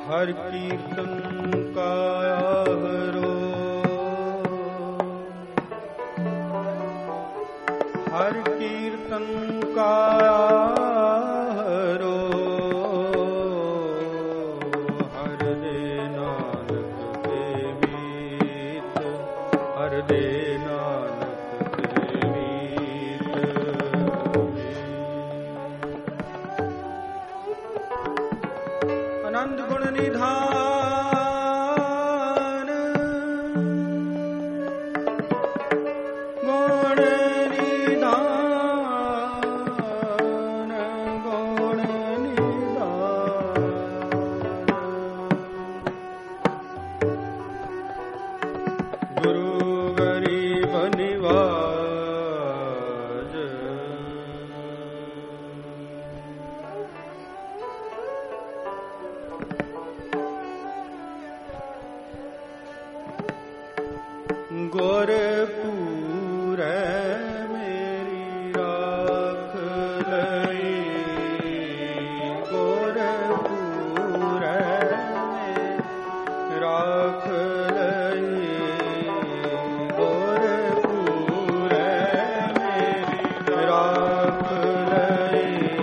हर कीर्तन का आहरो, हर कीर्तन का आहरो, हर दे नानक के मीत, हर दे नानक के मीत। आनंद गुण निधान, गुण निधान, गुण निधान। गुरु गरीब निवाज, गोरखपुर मेरी राख लई, गोरखपुर में राख लई, गोरखपुर मेरी राख लई।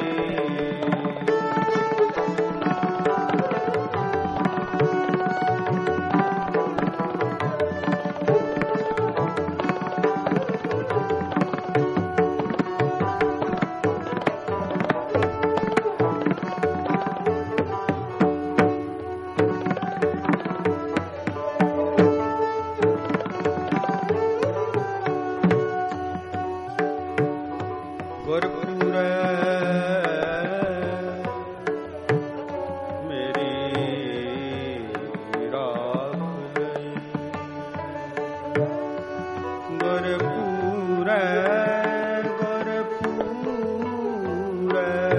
गोरखपुर मेरी राख लई, गोरखपुर गोरखपुर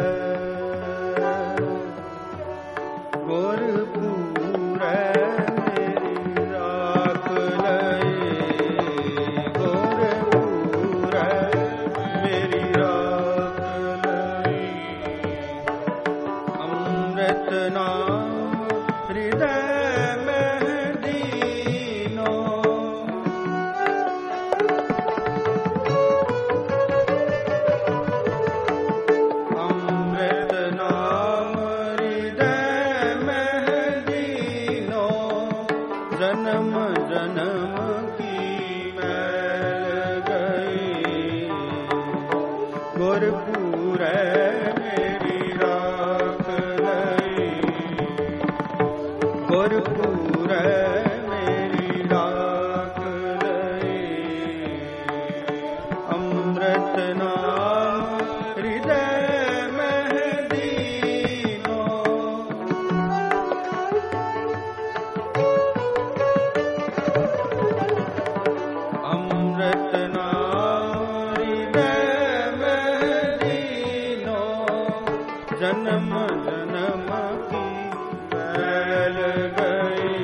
गोरखपुर मेरी राख लई, गोरखपुर मेरी राख लई। अमृत नाम हृदय में दीनो, अमृत नाम हृदय में दीनो। जन्म जन्म की मैल गई, गोरखपुर मेरी राख लई, गोरखपुर मेरी राख लई। अमृत नाम हृदय में दीनो, अमृत नाम हृदय में दीनो। जन्म जन्म की मैल गई,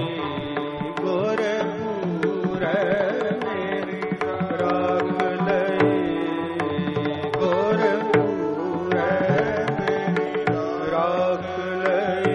गोरखपुर मेरी राख लई, गोरखपुर मेरी राख लई।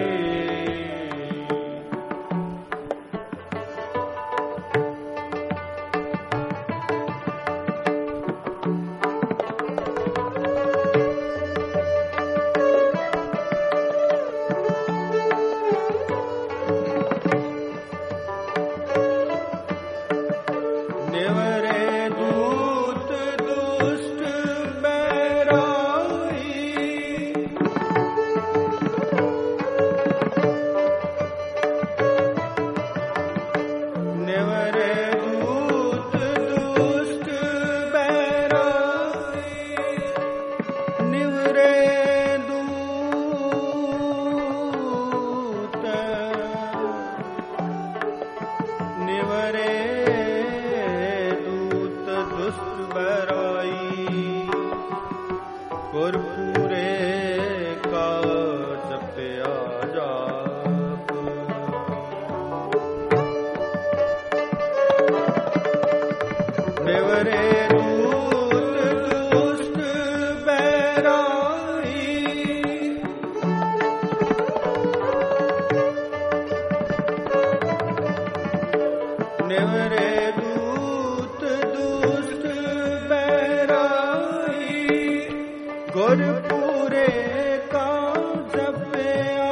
पूरे का जपे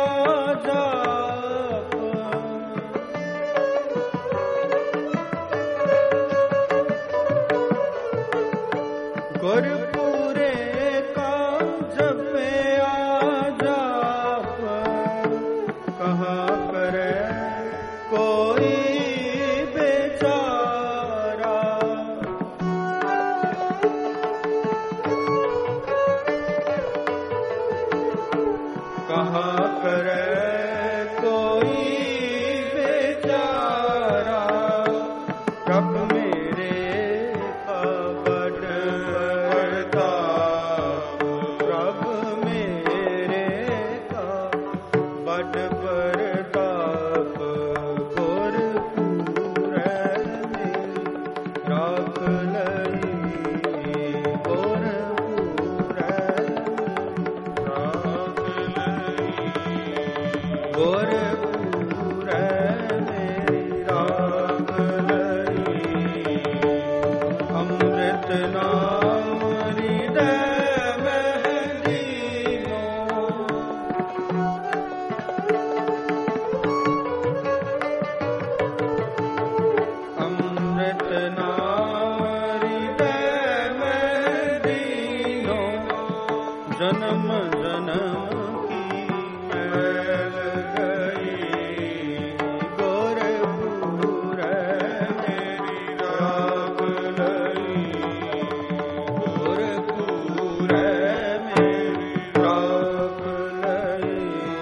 जाप, गुरपुरे का जपे जाप, कहाँ करे कोई बेचारा, कहाँ करे कोई बेचारा, प्रभ मेरे का बड़ प्रताप, प्रभ मेरे का बड़ प्रताप, गुरपुरे राख लई, गुरपुरे राख लई, गुरपुरे राख लई, अमृत नाम हृदय में लीनो, अमृत नाम हृदय में लीनो, जन्म जन्म की मैल गई, गुरपुरे राख लई, गुरपुरे राख लई।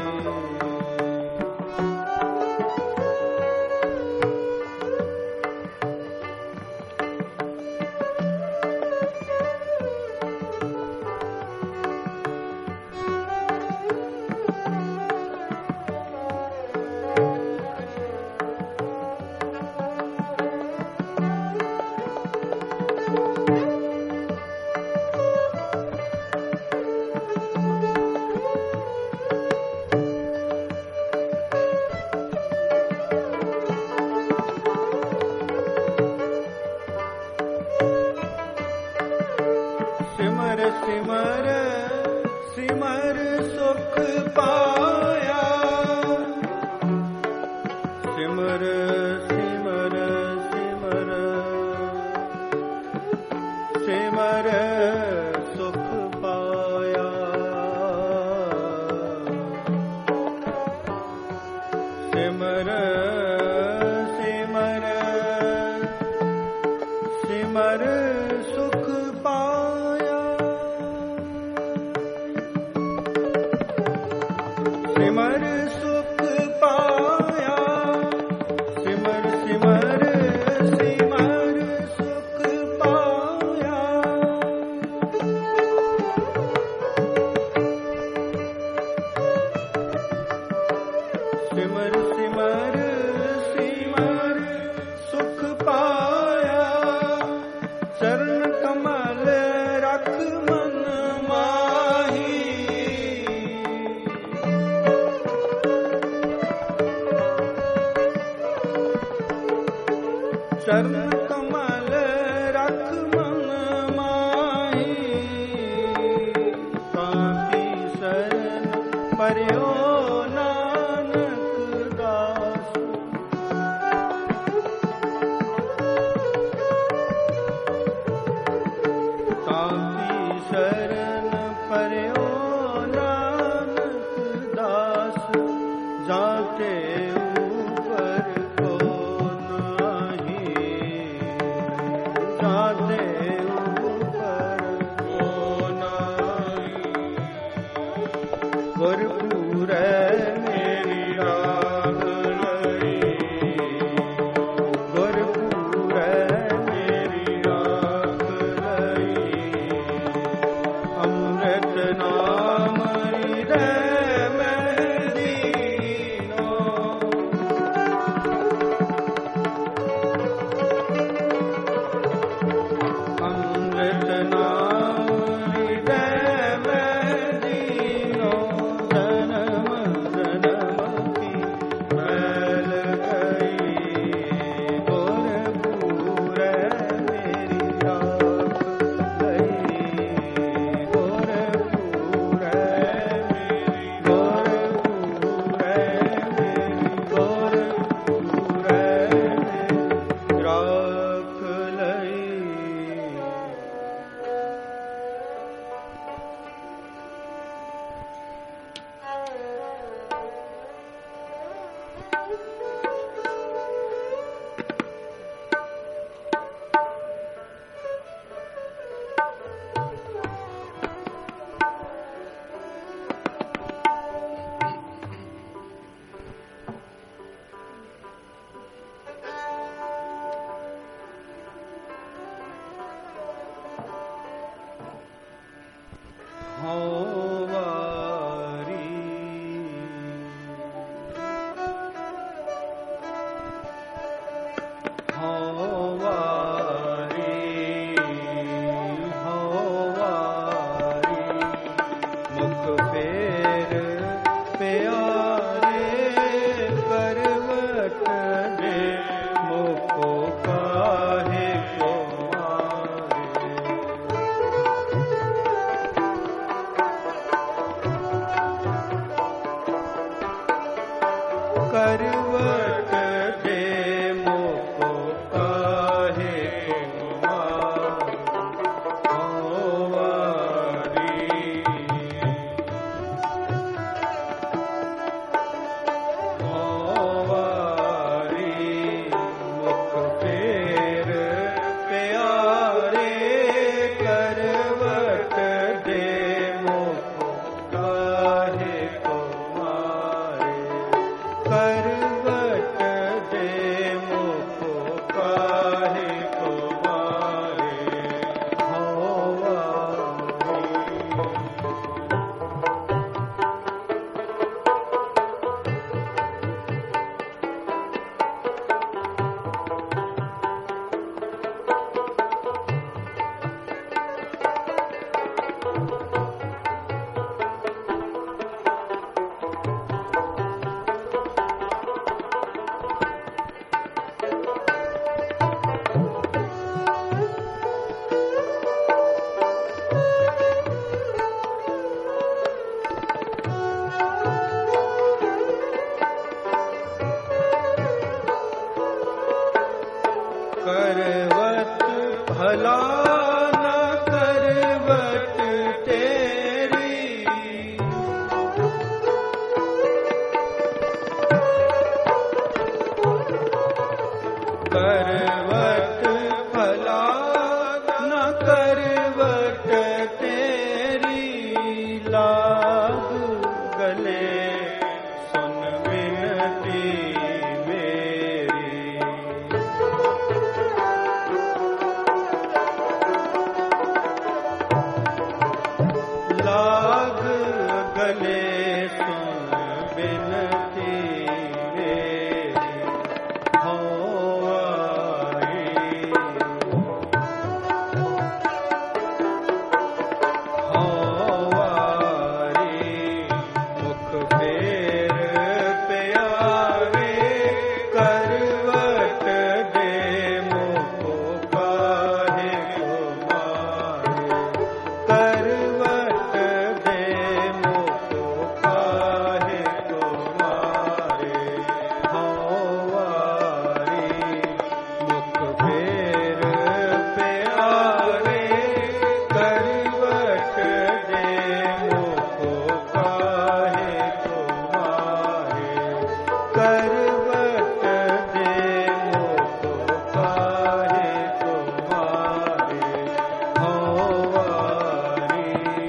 सिमर सिमर सिमर सुख पाया, सिमर सिमर सिमर सिमर सुख पाया, सिमर सिमर सिमर सुख पाया, सिमर सुख पाया, सिमर सिमर सिमर सुख पाया, सिमर सिमर सिमर सुख पाया, चरण कमल रख मन माही, चरण कमल रख मन माही, कांति शरण पर्यो नानक दास, कांति शरण पर्यो नानक दास, जाते ऊपर को नहीं, जाते ऊपर को नहीं, गुरपुरे मेरी राख लई, गुरपुरे मेरी राख लई, अमृत नाम हृदय में लीनो, अमृत नाम हृदय में लीनो, जन्म जन्म की मैल गई, गुरपुरे मेरी राख लई, गुरपुरे फेर प्यारे करवट दे मोको काहे को करवट दे मोको काहे को मारी मुख फेर प्यारे करवट दे मोको काहे को करवट दे मोको काहे को मारे करवट भला न करवट तेरी करवट भला न करवट तेरी लाग गले सुन विनती लाग गले सुन बिनती मेरी हो आई मुख फेर प्यारे करवट दे मोको काहे को मारे करवट दे मोको काहे को मारे हवारी मुख फेर प्यारे करवट दे मोको काहे को मारे करवट दे मोको काहे को मारे हवारी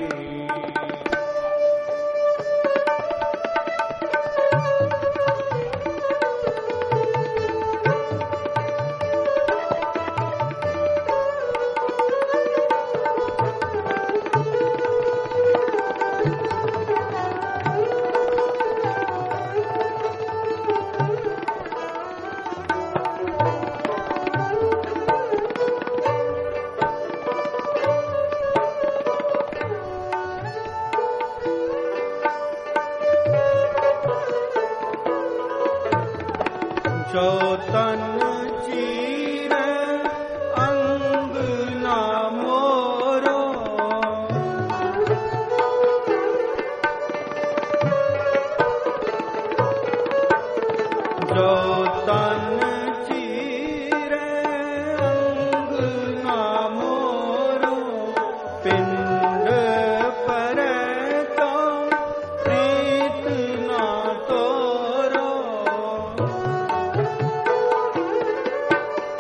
जो तन चीर अंग ना मोरो जो तन चीर अंग ना मोरो पिंड पर तो प्रीत ना तोरो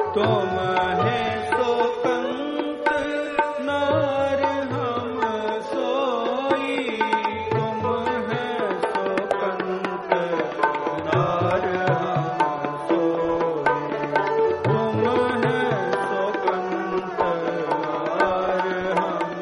तुम है सो कंत नार हम सोई, तुम है सो कंत नार हम सोई, तुम है सो कंत नार हम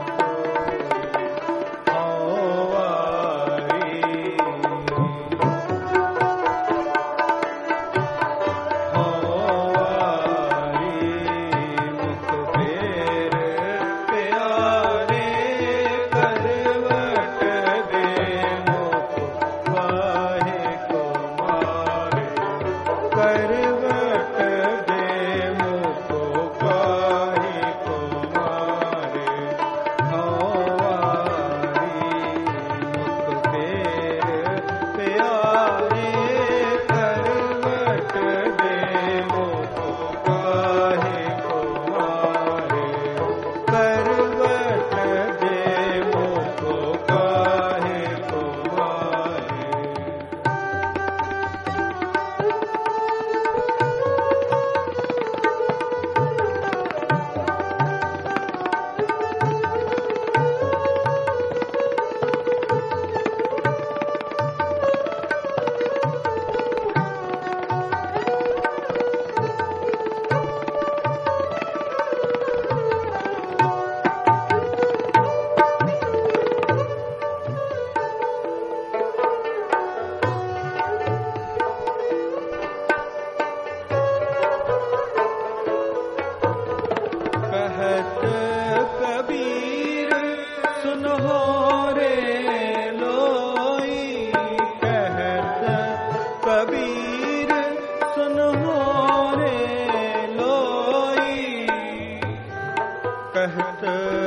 कहत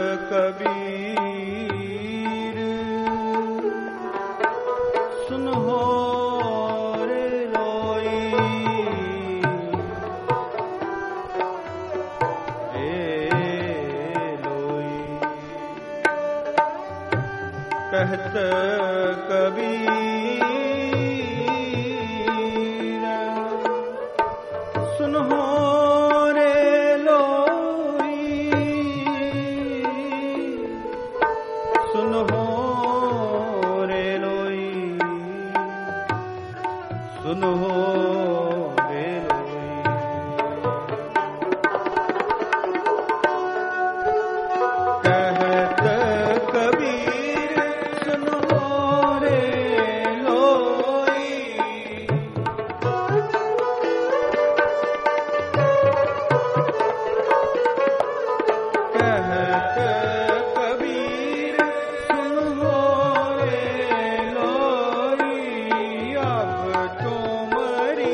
कबीर सुनहो रे लोई, कहत कबीर सुनहो रे लोई, सुनहो रे लोई, सुनहो रे लोई। कहत कबीर सुनहो रे लोई, कहत कबीर सुनहो रे लोई, अब तुम्हारी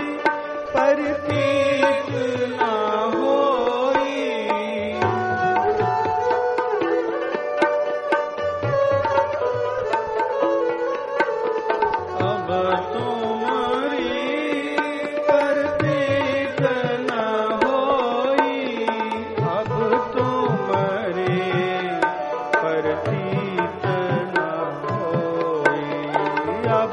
परतीत ना होई, अब तुम्हारी परतीत ना होई, अब तुम्हारी परतीत ना होई, अब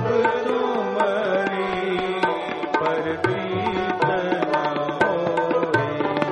तुम्हारी परतीत ना होई।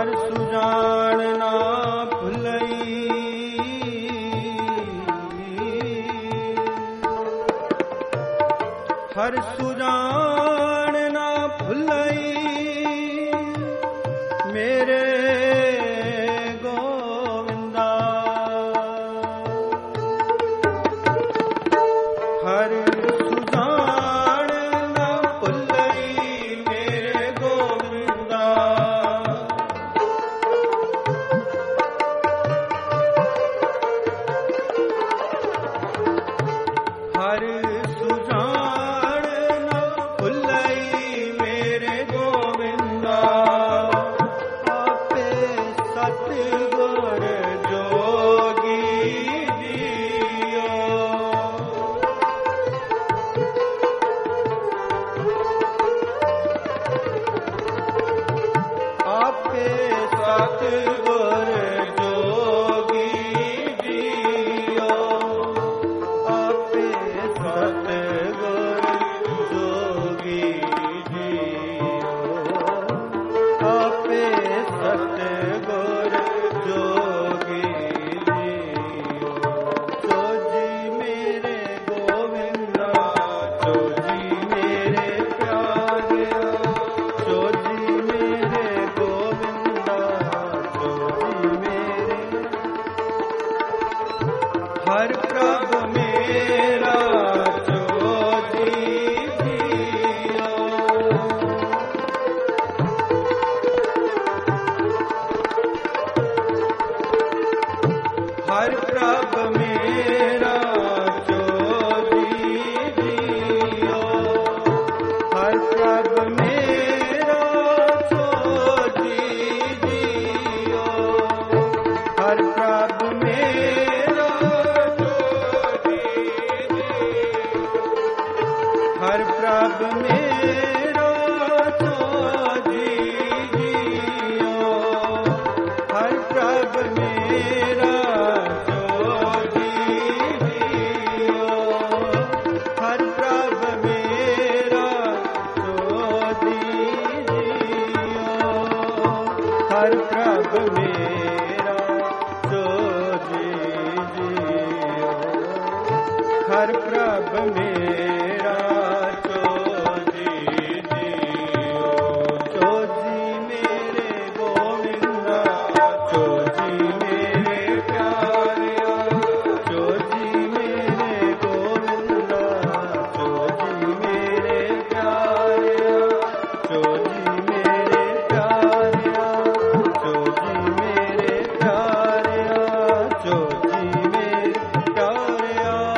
हर सुजान ना भुलई, हर सुजान ना भुलई मेरे गोविंदा। हर सुजान ना भुलई मेरे गोविंदा। हर सुजान ना भुलई मेरे गोविंदा। आपे सतगुर जोगी जियो। आपे सतगुर जोगी जियो। आपे सतगुर जोगी जियो। आपे सतगुर जोगी जियो। जोजी मेरे गोविंदा, जोजी मेरे प्यारे, जोजी मेरे गोविंदा, जोजी मेरे। हर प्रभ मेरा जोजी जियो। हर प्रभ मेरा जोजी जियो। हर प्रभ मेरा जोजी जियो। हर प्रभ मेरा जोजी जियो। हर प्रभ मेरा जोजी जियो। हर प्रभ मेरा जोजी जियो। हर प्रभ मेरा जोजी जियो। हर प्रभ मेरा जोजी जियो। हर प्रभ मेरा जोजी जियो। जोजी मेरे गोविंदा, जोजी मेरे प्यारे, जोजी मेरे गोविंदा, जोजी मेरे प्यारे, जोजी मेरे प्यारे, जोजी मेरे प्यारे, जोजी मेरे प्यारे।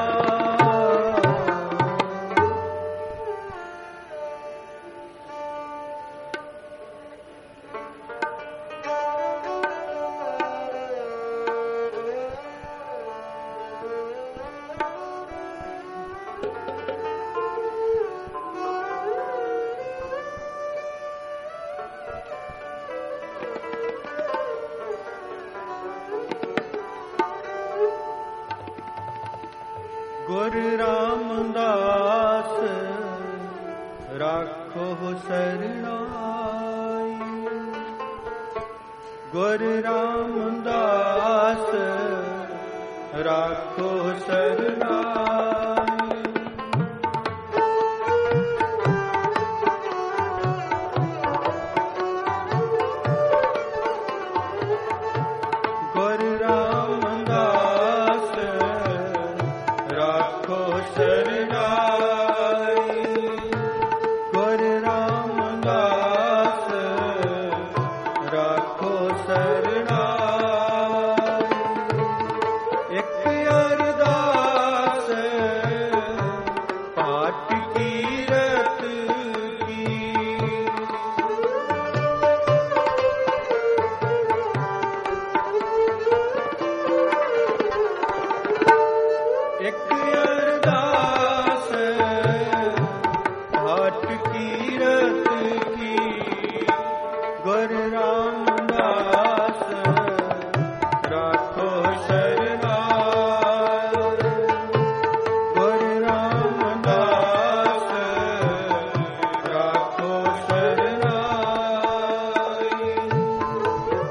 गुरु रामदास राखो सरनाई। गुरु रामदास राखो सरनाई। गुरु रामदास राखो सरनाई। गुरु रामदास राखो सरनाई। एक अरदास पाठ कीरत की। एक अरदास पाठ कीरत की। गुरु रामदास राखो सरनाई। गुरु रामदास राखो सरनाई।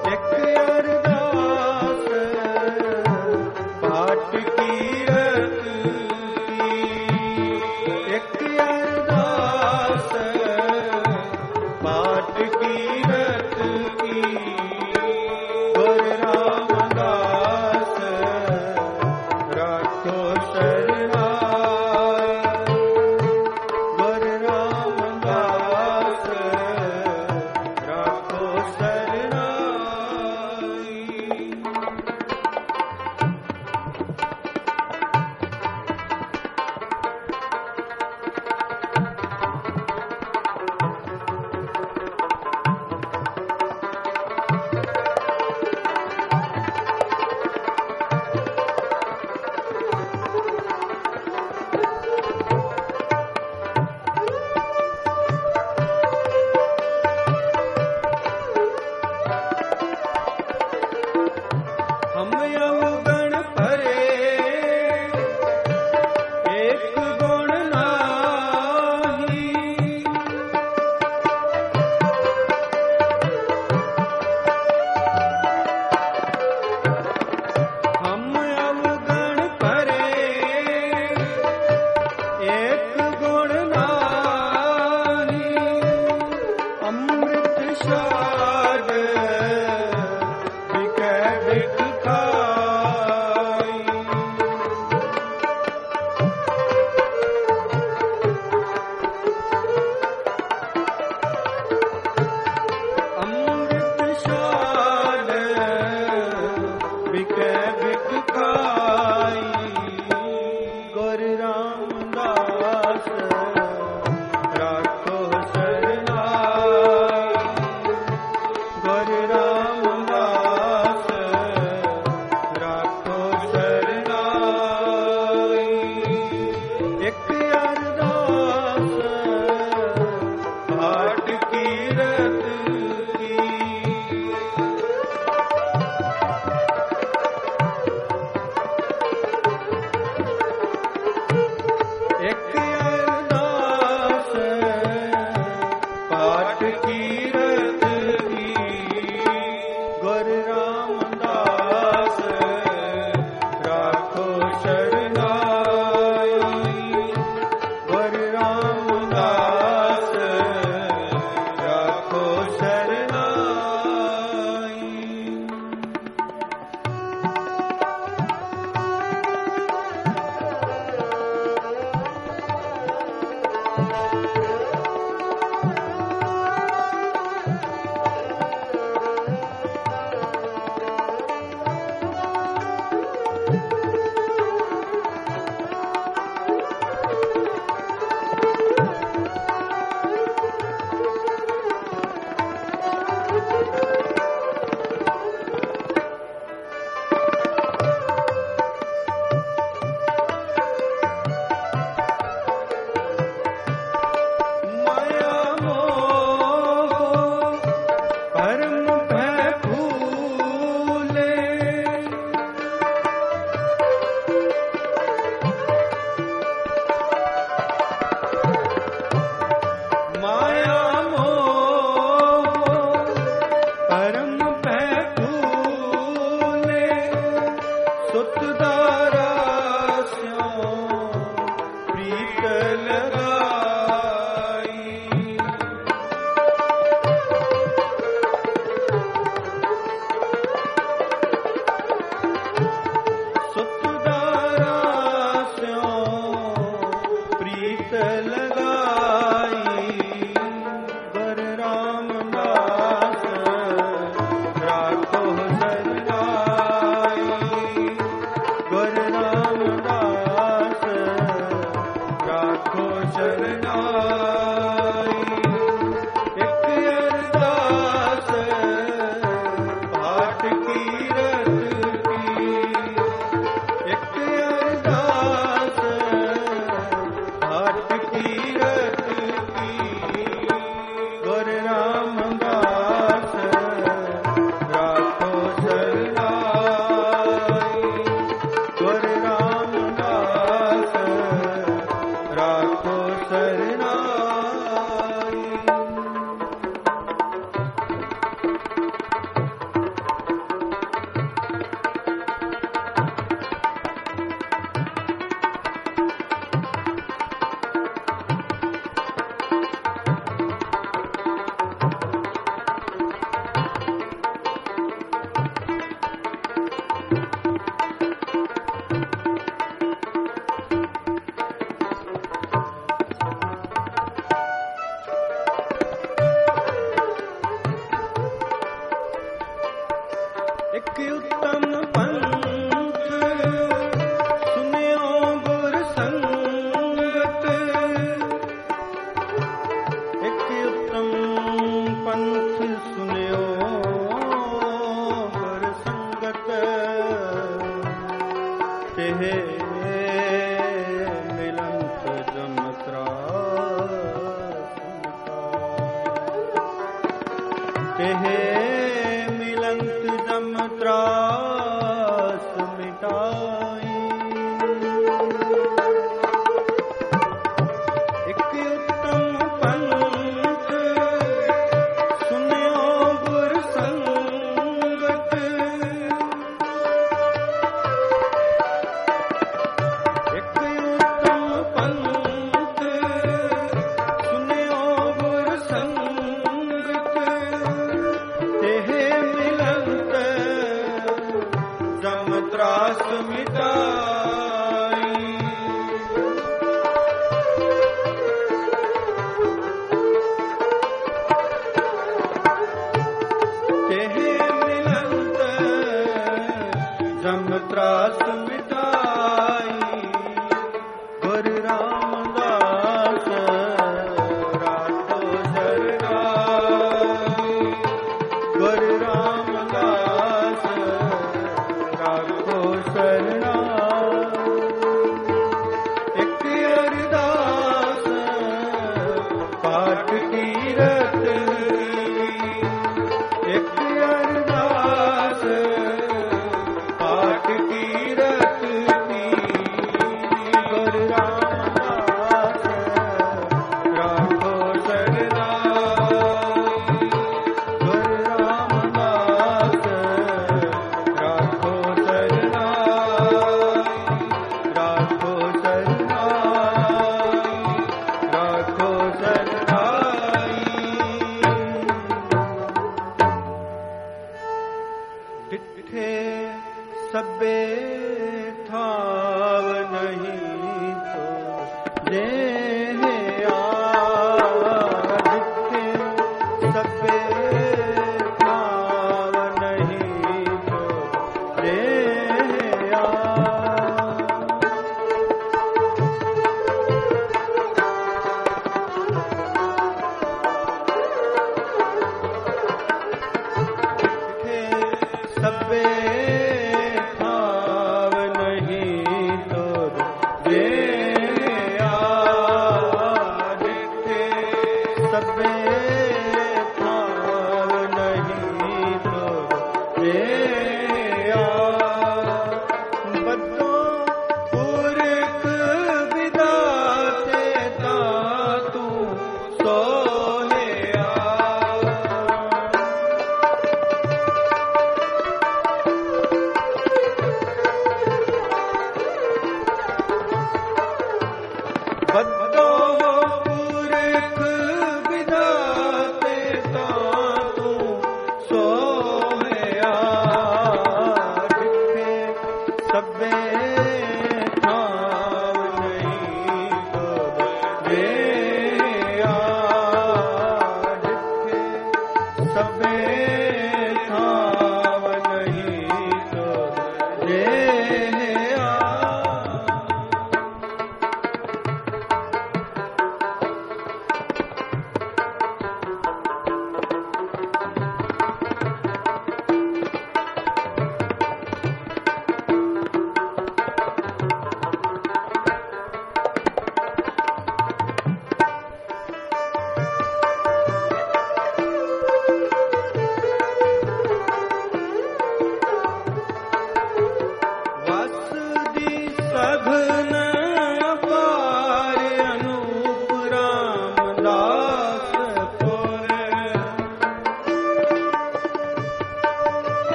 बद्धो पुरख विधाते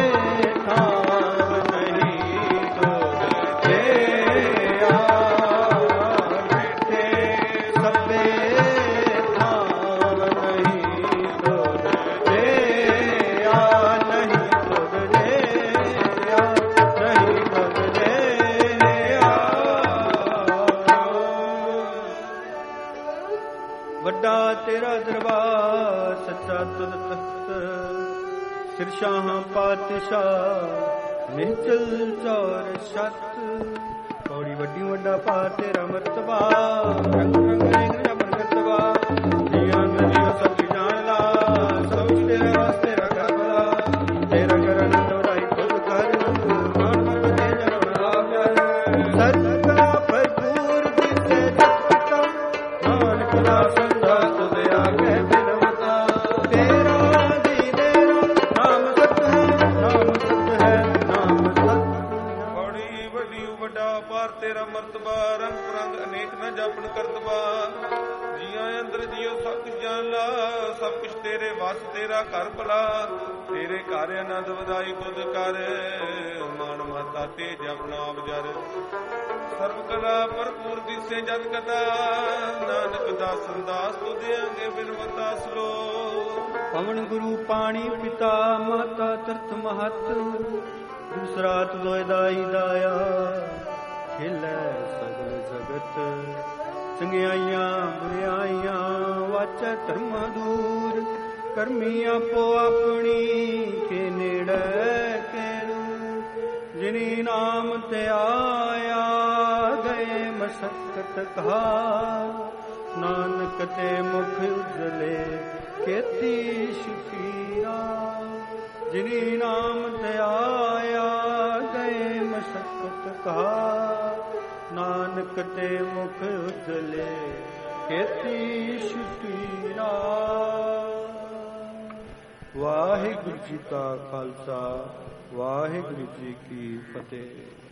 ਥਾਮ ਨਹੀਂ ਤੁਧ ਜਿਆ ਮਿੱਠੇ ਸਭੇ ਥਾਮ ਨਹੀਂ ਤੁਧ ਜਿਆ ਨਹੀਂ ਤੁਧ ਜਿਆ ਨਹੀਂ ਤੁਧ ਜਿਆ ਵੱਡਾ ਤੇਰਾ ਦਰਬਾਰ ਸੱਚਾ ਤੁਧ ਤਖਤ ਸਿਰ ਸ਼ਾਹਾਂ ਪਾਤਸ਼ਾਹ ਨਿਹਚਲ ਚੌਰ ਛੱਤ ਪੌੜੀ ਵੱਡੀ ਵੱਡਾ ਪਾਰ ਤੇਰਾ ਮਰਤਬਾ ਰੰਗ ਰੰਗ ਰੇਂਗ ਰਬਨ ਕਰਤਬਾ ਜੀਆਂ ਨੂੰ ਜੀਵ ਸਭ ਜਾਣ ਲਾ ਸਭ ਤੇਰੇ ਵਾਸਤੇ ਰੱਖਾ ਬਲਾ ਤੇਰਾ ਕਰਨ ਦੋਰਾਈ ਖੁਦ ਕਰ ਮਾਨ ਮਨ ਦੇ ਜਨ ਆਗਰ ਸਦਕਾ ਭਰਪੂਰ ਦਿਸੇ ਜਪਤਾ ਨਾਨਕ ਦਾ ਸੰਗਾ ਤੁਧ ਆਗੇ ਬਿਨਵਤਾ ਤੇਰਾ ਦੀ ਤੇਰਾ ਨਾਮ ਸਤ ਹੈ ਨਾਮ ਸਤ ਬੜੀ ਵੱਡੀ ਵੱਡਾ ਪਾਰ ਤੇਰਾ ਮਰਤਬਾ ਰੰਗ ਰੰਗ ਅਨੇਕ ਨਾ ਜਾਪਣ ਕਰਤਬਾ ਜੀਆਂ ਅੰਦਰ ਜੀਓ ਸਭ ਕੁਝ ਜਾਣ ਲਾ ਸਭ ਕੁਝ ਤੇਰੇ ਵਸ ਤੇਰਾ ਘਰ ਭਲਾ ਤੇਰੇ ਘਰ ਆਨੰਦ ਵਧਾਈ ਖੁਦ ਕਰ ਮਾਨ ਮਾਤਾ ਤੇਜ ਆਪਣਾ ਬਜਰ ਸਰਬ ਕਲਾ ਭਰਪੂਰ ਦਿਸੇ ਜਦ ਕਦਾ ਨਾਨਕ ਦਾਸਨ ਦਾਸ ਤੁਧ ਅੰਗੇ ਬਿਨਵਤਾ ਸਲੋ ਪਵਨ ਗੁਰੂ ਪਾਣੀ ਪਿਤਾ ਮਾਤਾ ਤਰਤ ਮਹਤ ਦੂਸਰਾ ਤੁਧੋਇ ਦਾਈ ਦਾਇਆ ਖੇਲੇ ਸਗਲ ਜਗਤ ਚੰਗਿਆਈਆਂ ਬੁਰਿਆਈਆਂ ਵਾਚੈ ਧਰਮ ਦੂਰ ਕਰਮੀ ਆਪੋ ਆਪਣੀ ਕੇ ਨੇੜੇ ਕੇਰੂ ਜਿਨੀ ਨਾਮ ਤੇ ਆਇਆ ਗਏ ਮਸਕਤ ਕਹਾ ਨਾਨਕ ਤੇ ਮੁਖ ਉਜਲੇ ਕੇਤੀ ਸ਼ਫੀਰਾ ਜਿਨੀ ਨਾਮ ਤੇ ਆਇਆ ਗਏ ਮਸਕਤ ਕਹਾ ਨਾਨਕ ਤੇ ਮੁਖ ਉਜਲੇ ਕੇਤੀ ਸ਼ਫੀਰਾ ਵਾਹਿਗੁਰੂ ਜੀ ਕਾ ਖਾਲਸਾ ਵਾਹਿਗੁਰੂ ਜੀ ਕੀ ਫਤਿਹ।